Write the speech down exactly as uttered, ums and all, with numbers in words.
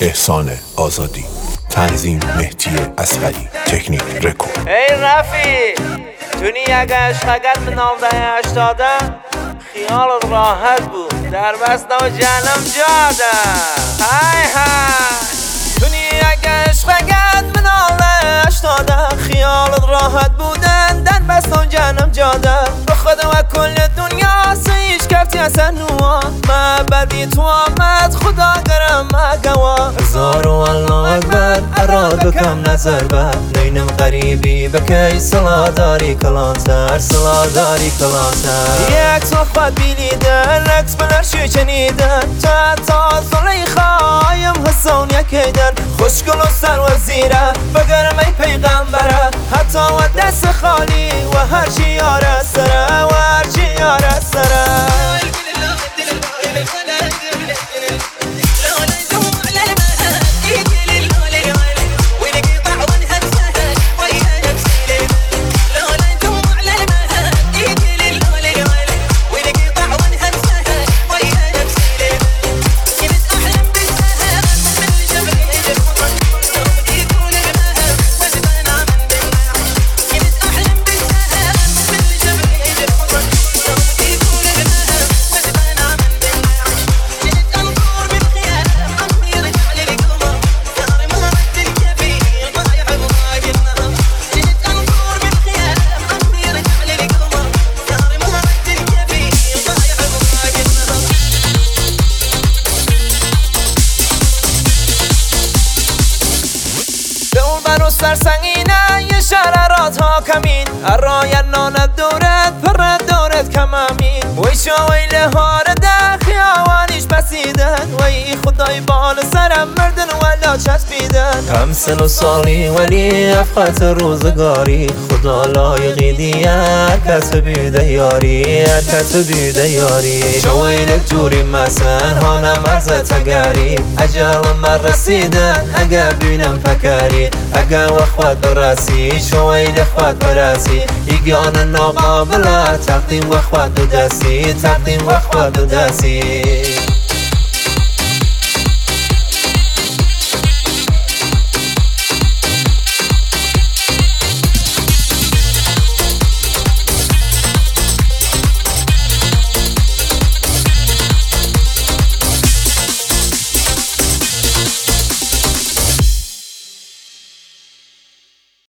احسان آزادی، تنظیم مهدی اصغری، تکنیک رکورد. ای رفیق تونی یک عشقگت به نوده هشتادم خیال راحت بود در بست و جنم جاده. های های تونی یک عشقگت به نوده هشتادم خیال راحت بودن در بست و جنم جاده. رو خود و کل دنیا سیش کرتی اصلا نوان ما بدی تو آمد خدا گرم مگوا. هزار و الله اکبر اراد بکم نظر بر نینم غریبی بکی صلا داری کلانتر صلا داری کلانتر. یک صحبت بیلیدن لکس بلرشی چنیدن تا تا زلیخایم حسون یکیدن خوشگل و سر و زیره بگرم ای پیغمبره حتی و دست خالی و هر چی یاره سره و هر چی یاره سره. سرسنگینه یه شرارات ها کمین ارای نانت دورت پرد دورت کمامین وی شویله هارده خیاوانیش بسیدن وی خدای بال سرم مردن ولا چسبیدن. کم سن و سالی ولی افقات روزگاری خدا لایقی دیگر کس بیده یاری کس بیده یاری. شویله جوری مسن هانم از تگری اجال من رسیدن اگه بینم فکری اگه وخوات برسی شویل خوات برسی یگان ناقابله تقدیم وخوات دستی تقدیم وخوات دستی.